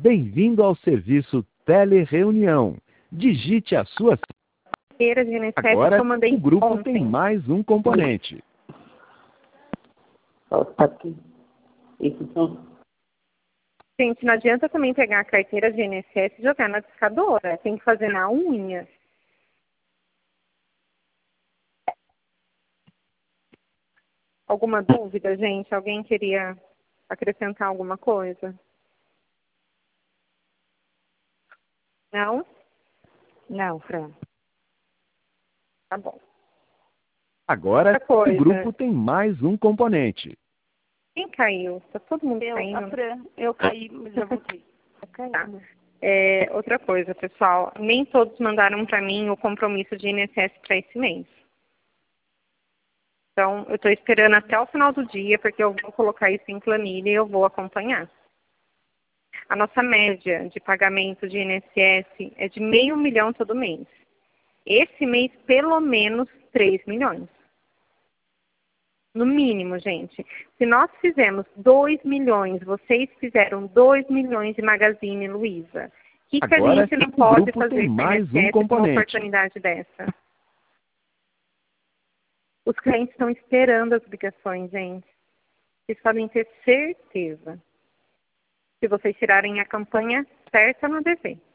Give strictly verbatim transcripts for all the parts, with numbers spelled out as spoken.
Bem-vindo ao serviço Telereunião. Digite a sua... Carteira de I N S S Agora, que eu mandei o grupo ontem. tem mais um componente. Aqui. Esses são... Gente, não adianta também pegar a carteira de I N S S e jogar na discadora. Tem que fazer na unha. Alguma dúvida, gente? Alguém queria acrescentar alguma coisa? Não? Não, Fran. Tá bom. Agora, Outra coisa. o grupo tem mais um componente. Quem caiu? Tá todo mundo Eu, caindo. a Fran, eu caí, mas já voltei. Eu caí. Tá. É, outra coisa, pessoal. Nem todos mandaram para mim o compromisso de I N S S para esse mês. Então, eu estou esperando até o final do dia, porque eu vou colocar isso em planilha e eu vou acompanhar. A nossa média de pagamento de I N S S é de meio milhão todo mês. Esse mês, pelo menos três milhões. No mínimo, gente. Se nós fizermos dois milhões, vocês fizeram dois milhões de Magazine Luiza. O que, que a Agora, gente não o pode grupo fazer tem com mais I N S S um com uma componente. oportunidade dessa? Os clientes estão esperando as ligações, gente. Vocês podem ter certeza. Se vocês tirarem a campanha certa no A D V.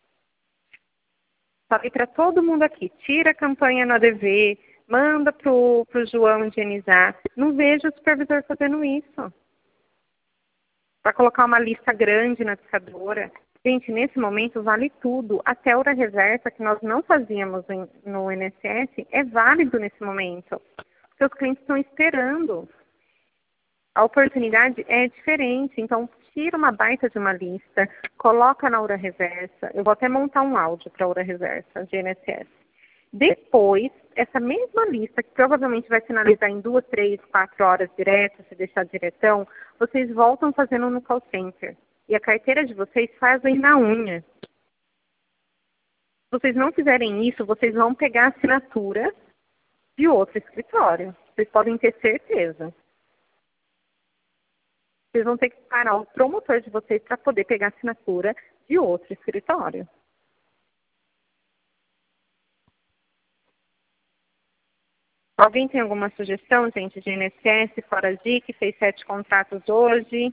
Falei para todo mundo aqui, tira a campanha no A D V, manda para o João higienizar. Não vejo o supervisor fazendo isso. Para colocar uma lista grande na discadora. Gente, nesse momento vale tudo. Até a hora reversa, que nós não fazíamos no I N S S, é válido nesse momento. Porque os clientes estão esperando. A oportunidade é diferente. Então, tira uma baita de uma lista, coloca na hora reversa. Eu vou até montar um áudio para a hora reversa de I N S S. Depois, essa mesma lista, que provavelmente vai finalizar em duas, três, quatro horas direto, se deixar diretão, vocês voltam fazendo no call center. E a carteira de vocês fazem na unha. Se vocês não fizerem isso, vocês vão pegar a assinatura de outro escritório. Vocês podem ter certeza. Vocês vão ter que parar o promotor de vocês para poder pegar a assinatura de outro escritório. Alguém tem alguma sugestão, gente, de I N S S, fora de que fez sete contratos hoje?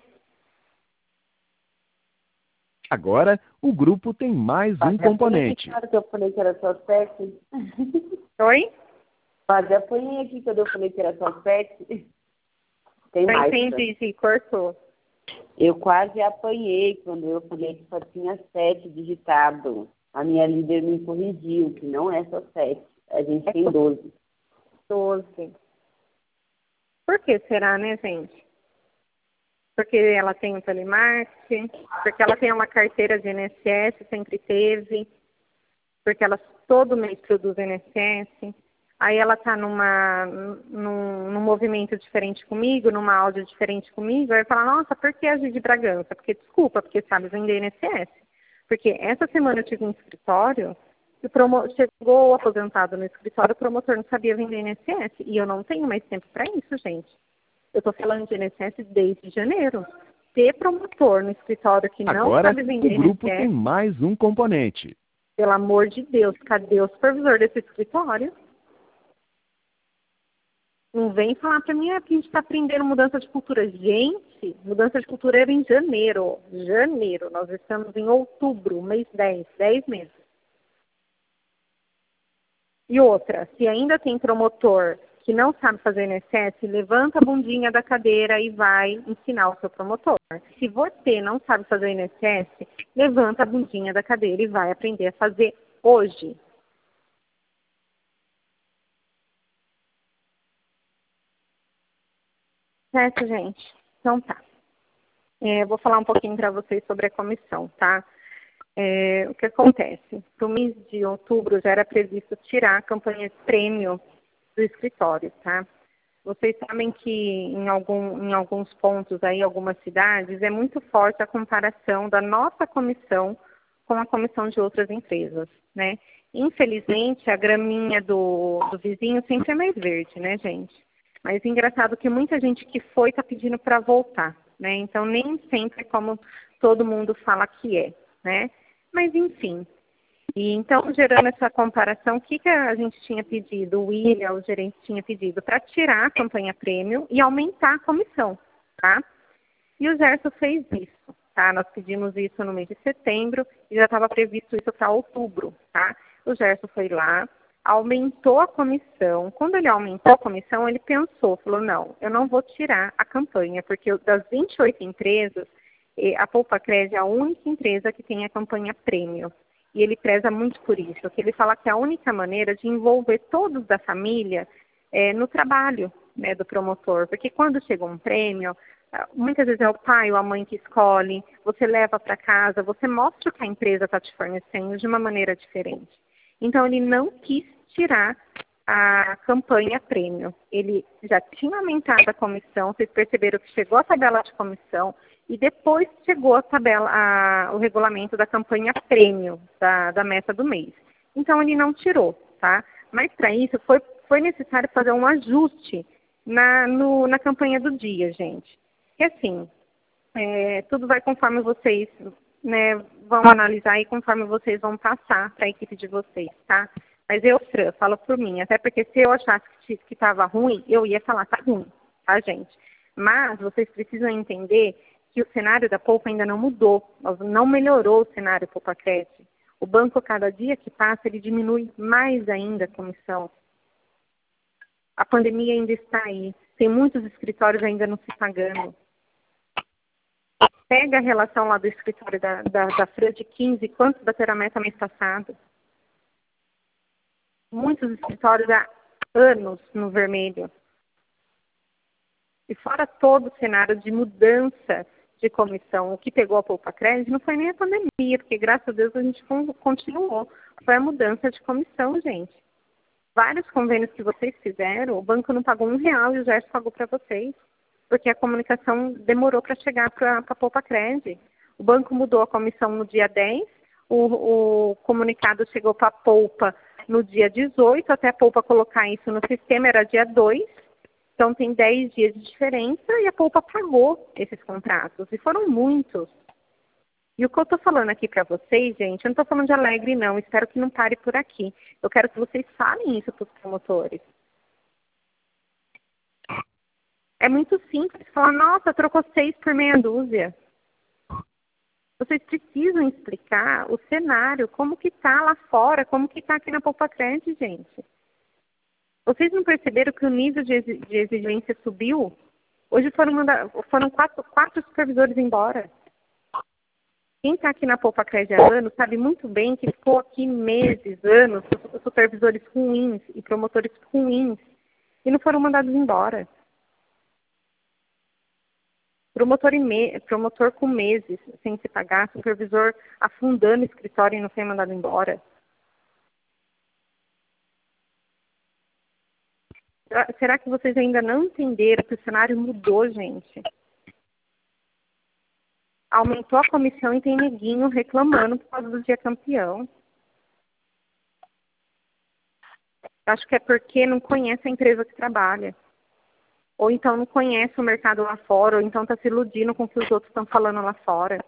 Agora, o grupo tem mais um componente. Claro que eu falei que era só sete. Oi? Quase apanhei aqui quando eu falei que era só sete. Tem Não mais. entendi, se cortou. Eu quase apanhei quando eu falei que só tinha sete digitado. A minha líder me corrigiu, que não é só sete. A gente tem doze. doze. Por que será, né, gente? Porque ela tem um telemarketing, porque ela tem uma carteira de I N S S, sempre teve, porque ela todo mês produz I N S S. Aí ela está numa, num, num movimento diferente comigo, numa áudio diferente comigo, aí fala, nossa, por que a de Bragança? Porque, desculpa, porque sabe vender I N S S. Porque essa semana eu tive um escritório, e promo- chegou o aposentado no escritório, o promotor não sabia vender I N S S. E eu não tenho mais tempo para isso, gente. Eu estou falando de I N S S desde janeiro. Ter promotor no escritório que não Agora, sabe vender o grupo I N S S, tem mais um componente. pelo amor de Deus, cadê o supervisor desse escritório? Não vem falar para mim ah, que a gente está aprendendo mudança de cultura. Gente, mudança de cultura era em janeiro. Janeiro, nós estamos em outubro, mês dez, dez meses. E outra, se ainda tem promotor que não sabe fazer I N S S, levanta a bundinha da cadeira e vai ensinar o seu promotor. Se você não sabe fazer I N S S, levanta a bundinha da cadeira e vai aprender a fazer hoje. Certo, gente? Então tá. É, vou falar um pouquinho para vocês sobre a comissão, tá? É, o que acontece? Para o mês de outubro já era previsto tirar a campanha de prêmio do escritório, tá? Vocês sabem que em, algum, em alguns pontos aí, algumas cidades, é muito forte a comparação da nossa comissão com a comissão de outras empresas, né? Infelizmente, a graminha do, do vizinho sempre é mais verde, né, gente? Mas engraçado que muita gente que foi está pedindo para voltar, né? Então, nem sempre é como todo mundo fala que é, né? Mas, enfim. E, então, gerando essa comparação, o que, que a gente tinha pedido? O William, o gerente, tinha pedido para tirar a campanha prêmio e aumentar a comissão, tá? E o Gerson fez isso, tá? Nós pedimos isso no mês de setembro e já estava previsto isso para outubro, tá? O Gerson foi lá, aumentou a comissão. Quando ele aumentou a comissão, ele pensou, falou, não, eu não vou tirar a campanha, porque das vinte e oito empresas, a Poupacred é a única empresa que tem a campanha prêmio. E ele preza muito por isso, porque ele fala que é a única maneira de envolver todos da família é, no trabalho, né, do promotor. Porque quando chega um prêmio, muitas vezes é o pai ou a mãe que escolhe, você leva para casa, você mostra o que a empresa está te fornecendo de uma maneira diferente. Então, ele não quis tirar a campanha prêmio. Ele já tinha aumentado a comissão, vocês perceberam que chegou a tabela de comissão e depois chegou a tabela, a, o regulamento da campanha prêmio, da, da meta do mês. Então, ele não tirou, tá? Mas, para isso, foi, foi necessário fazer um ajuste na, no, na campanha do dia, gente. E assim, é, tudo vai conforme vocês, né, vão analisar e conforme vocês vão passar para a equipe de vocês, tá? Mas eu, Fran, falo por mim, até porque se eu achasse que estava ruim, eu ia falar, tá ruim, tá, gente? Mas vocês precisam entender que o cenário da Poupa ainda não mudou, não melhorou o cenário Poupacred. O banco, cada dia que passa, ele diminui mais ainda a comissão. A pandemia ainda está aí, tem muitos escritórios ainda não se pagando. Pega a relação lá do escritório da, da, da Fran de quinze, quantos bateram a meta mês passado? Muitos escritórios há anos no vermelho. E fora todo o cenário de mudança de comissão, o que pegou a Poupacred não foi nem a pandemia, porque graças a Deus a gente continuou. Foi a mudança de comissão, gente. Vários convênios que vocês fizeram, o banco não pagou um real e o Gerson pagou para vocês, porque a comunicação demorou para chegar para a Poupacred. O banco mudou a comissão no dia dez, o, o comunicado chegou para a Poupa no dia dezoito, até a Poupa colocar isso no sistema era dia dois, então tem dez dias de diferença e a Poupa pagou esses contratos, e foram muitos. E o que eu estou falando aqui para vocês, gente, eu não estou falando de alegre não, espero que não pare por aqui. Eu quero que vocês falem isso para os promotores. É muito simples, falar, nossa, trocou seis por meia dúzia. Vocês precisam explicar o cenário, como que está lá fora, como que está aqui na Poupacred, gente. Vocês não perceberam que o nível de exigência subiu? Hoje foram, mandar, foram quatro, quatro supervisores embora. Quem está aqui na Poupacred há anos sabe muito bem que ficou aqui meses, anos, supervisores ruins e promotores ruins e não foram mandados embora. Promotor, me... Promotor com meses sem se pagar, supervisor afundando o escritório e não foi mandado embora. Será que vocês ainda não entenderam que o cenário mudou, gente? Aumentou a comissão e tem neguinho reclamando por causa do dia campeão. Acho que é porque não conhece a empresa que trabalha. Ou então não conhece o mercado lá fora, ou então está se iludindo com o que os outros estão falando lá fora.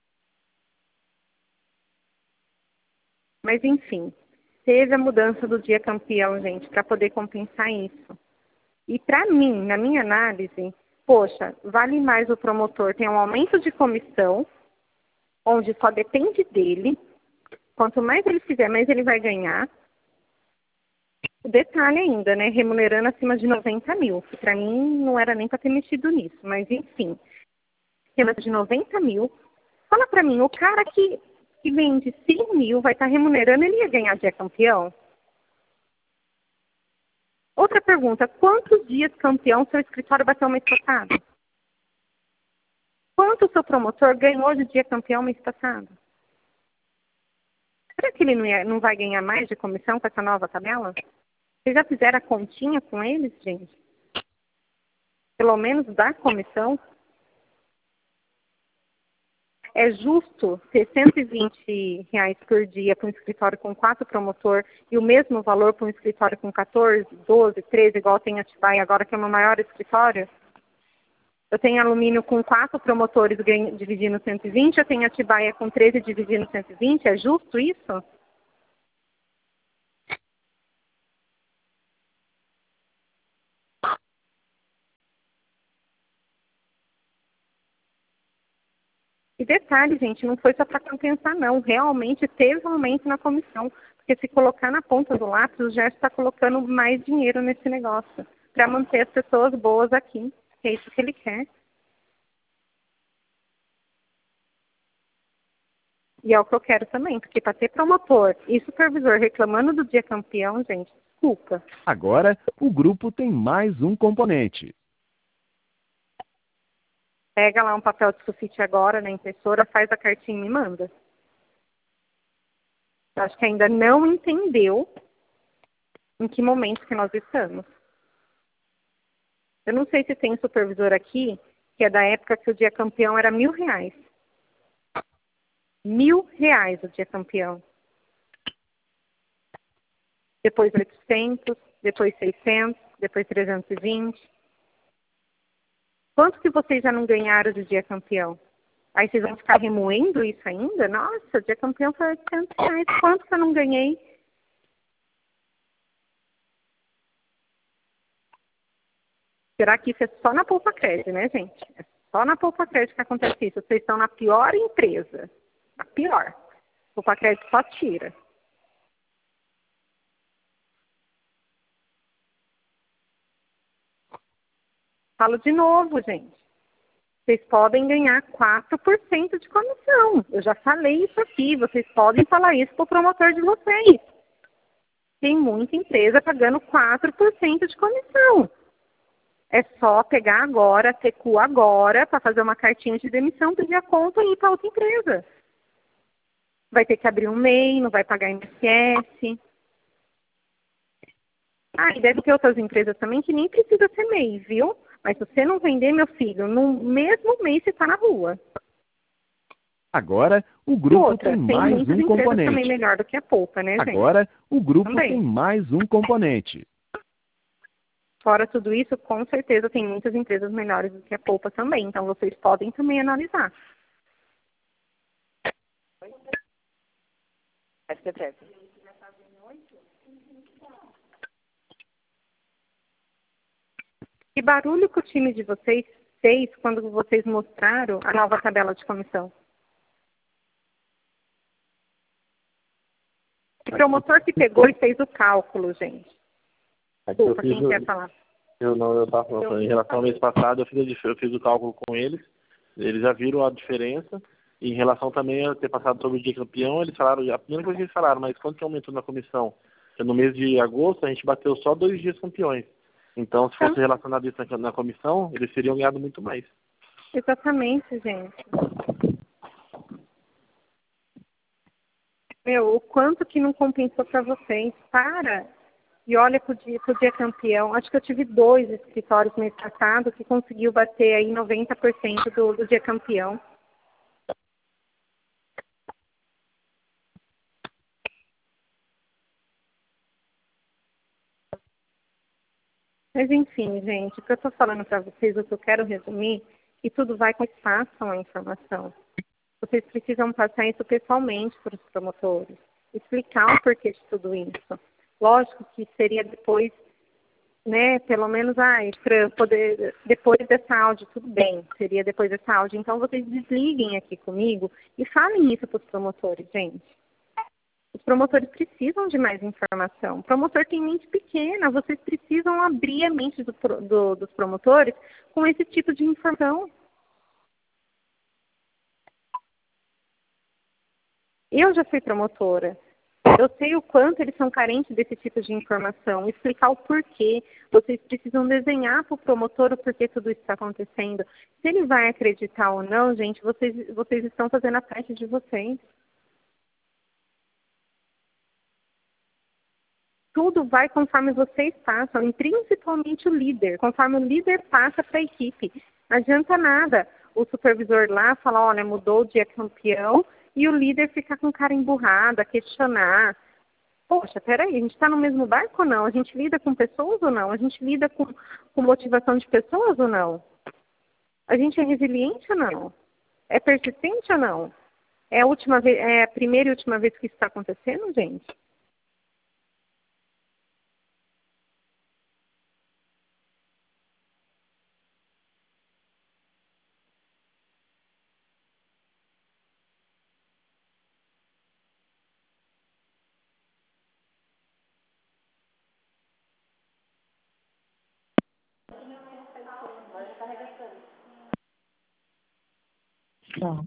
Mas, enfim, teve a mudança do dia campeão, gente, para poder compensar isso. E para mim, na minha análise, poxa, vale mais o promotor ter um aumento de comissão, onde só depende dele. Quanto mais ele fizer, mais ele vai ganhar. Detalhe ainda, né? Remunerando acima de noventa mil. Que para mim não era nem para ter mexido nisso. Mas, enfim, acima de noventa mil. Fala para mim, o cara que, que vende cem mil vai estar remunerando, ele ia ganhar dia campeão? Outra pergunta, quantos dias campeão seu escritório bateu mês passado? Quanto o seu promotor ganhou de dia campeão mês passado? Será que ele não, ia, não vai ganhar mais de comissão com essa nova tabela? Vocês já fizeram a continha com eles, gente? Pelo menos da comissão? É justo ter cento e vinte reais por dia para um escritório com quatro promotor e o mesmo valor para um escritório com quatorze, doze, treze, igual tem Atibaia agora, que é o meu maior escritório? Eu tenho alumínio com quatro promotores ganho, dividindo cento e vinte, eu tenho Atibaia com treze dividindo cento e vinte, é justo isso? E detalhe, gente, não foi só para compensar, não. Realmente teve um aumento na comissão. Porque se colocar na ponta do lápis, o Gerson está colocando mais dinheiro nesse negócio. Para manter as pessoas boas aqui. É isso que ele quer. E é o que eu quero também. Porque para ter promotor e supervisor reclamando do dia campeão, gente, desculpa. Agora, o grupo tem mais um componente. Pega lá um papel de sulfite agora na impressora, faz a cartinha e me manda. Eu acho que ainda não entendeu em que momento que nós estamos. Eu não sei se tem supervisor aqui, que é da época que o dia campeão era mil reais. Mil reais o dia campeão. Depois oitocentos, depois seiscentos, depois trezentos e vinte. Quanto que vocês já não ganharam do dia campeão? Aí vocês vão ficar remoendo isso ainda? Nossa, o dia campeão foi oitocentos reais. Quanto que eu não ganhei? Será que isso é só na Poupa Crédito, né, gente? É só na Poupa Crédito que acontece isso. Vocês estão na pior empresa. A pior. Poupa Crédito só tira. Falo de novo, gente. Vocês podem ganhar quatro por cento de comissão. Eu já falei isso aqui. Vocês podem falar isso para o promotor de vocês. Tem muita empresa pagando quatro por cento de comissão. É só pegar agora, T Q agora, para fazer uma cartinha de demissão, pedir a conta e ir para outra empresa. Vai ter que abrir um M E I, não vai pagar I N S S. Ah, e deve ter outras empresas também que nem precisa ser M E I, viu? Mas se você não vender, meu filho, no mesmo mês você está na rua. Agora, o grupo Outra, tem tem mais muitas um empresas componente. também melhor do que a Poupa, né, gente? Agora, o grupo Também. tem mais um componente. Fora tudo isso, com certeza tem muitas empresas melhores do que a Poupa também. Então, vocês podem também analisar. Acho que é certo. Que barulho que o time de vocês fez quando vocês mostraram a nova tabela de comissão? O promotor que pegou e fez o cálculo, gente. Aqui eu Desculpa, fiz quem o, quer falar? eu não, eu tava falando, em relação ao mês passado, eu fiz, a dif- eu fiz o cálculo com eles, eles já viram a diferença, e em relação também a ter passado sobre o dia campeão, eles falaram, a primeira coisa que eles falaram, mas quanto que aumentou na comissão? Porque no mês de agosto a gente bateu só dois dias campeões. Então, se fosse relacionado isso na, na comissão, eles teriam ganhado muito mais. Exatamente, gente. Meu, o quanto que não compensou para vocês. Para e olha pro dia, pro dia campeão. Acho que eu tive dois escritórios mês passado que conseguiu bater aí noventa por cento do, do dia campeão. Mas enfim, gente, o que eu estou falando para vocês, o que eu quero resumir, que tudo vai com espaço a informação. Vocês precisam passar isso pessoalmente para os promotores, explicar o porquê de tudo isso. Lógico que seria depois, né, pelo menos, ai, para poder, depois dessa áudio, tudo bem, seria depois dessa áudio. Então, vocês desliguem aqui comigo e falem isso para os promotores, gente. Os promotores precisam de mais informação. O promotor tem mente pequena, vocês precisam abrir a mente do, do, dos promotores com esse tipo de informação. Eu já fui promotora. Eu sei o quanto eles são carentes desse tipo de informação, explicar o porquê. Vocês precisam desenhar para o promotor o porquê tudo isso está acontecendo. Se ele vai acreditar ou não, gente, vocês, vocês estão fazendo a parte de vocês. Tudo vai conforme vocês passam, e principalmente o líder, conforme o líder passa para a equipe. Não adianta nada o supervisor lá falar, olha, mudou o dia campeão, e o líder ficar com cara emburrada, questionar. Poxa, peraí, a gente está no mesmo barco ou não? A gente lida com pessoas ou não? A gente lida com, com motivação de pessoas ou não? A gente é resiliente ou não? É persistente ou não? É a última vez, é a primeira e última vez que isso está acontecendo, gente? Não.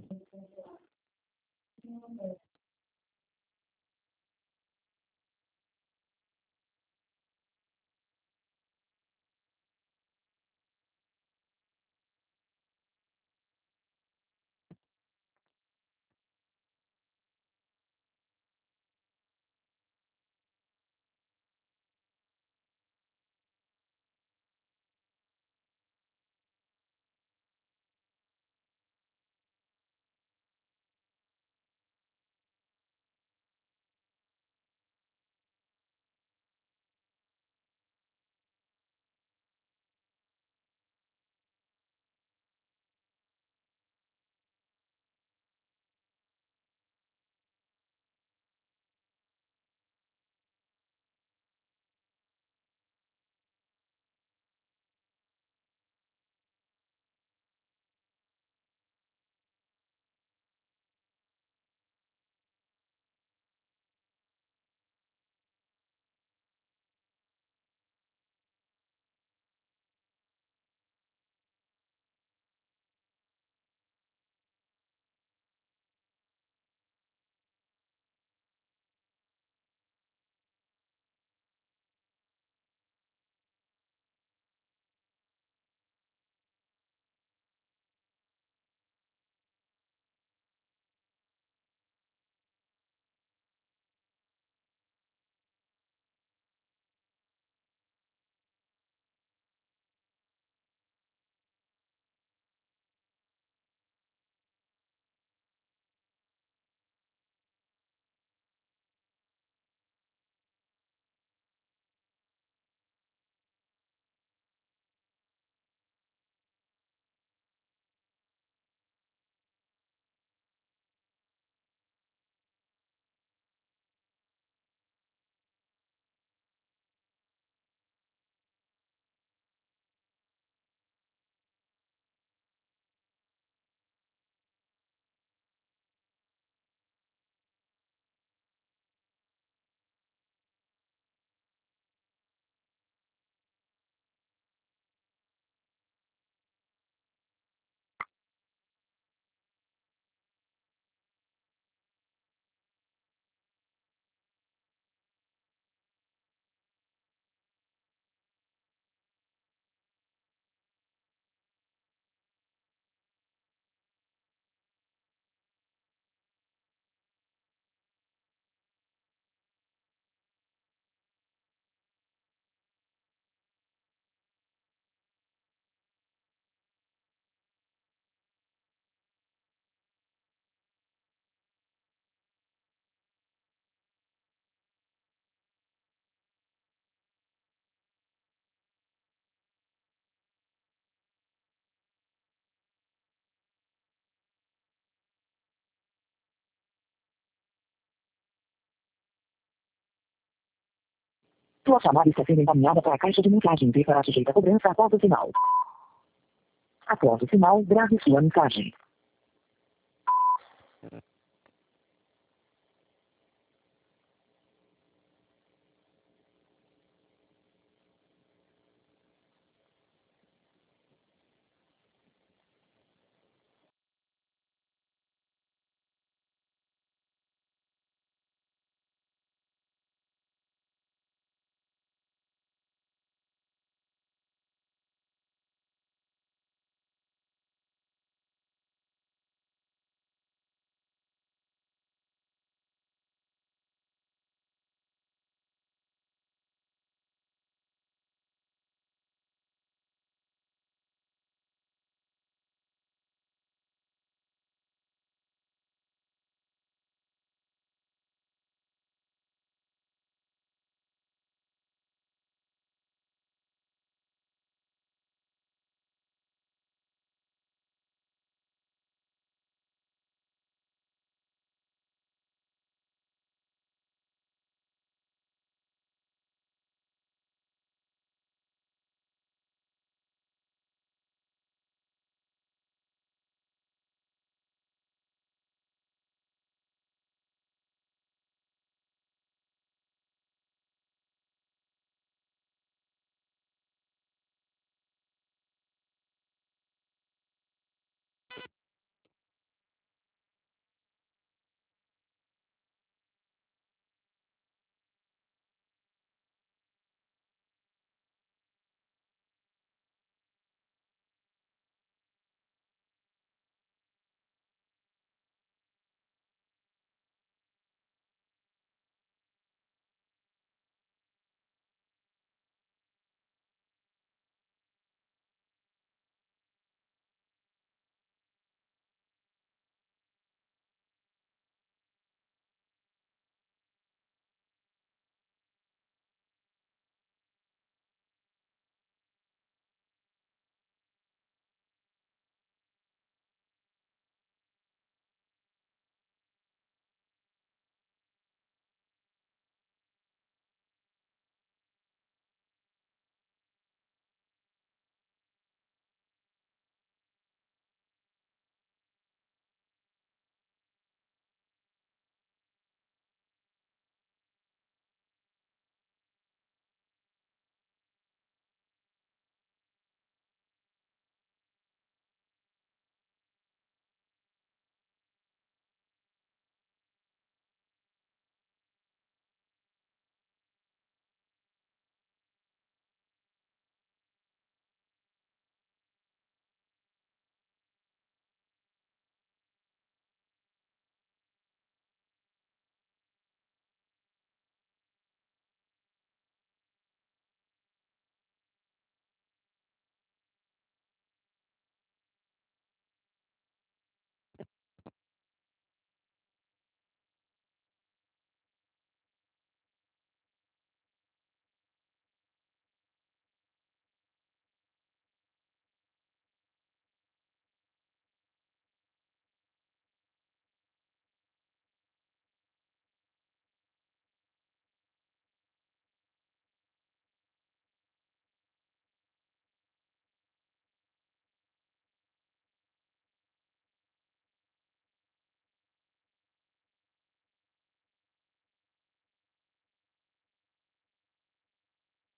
Sua chamada está sendo encaminhada para a caixa de mensagem e será sujeita a cobrança após o sinal. Após o sinal, grave sua mensagem.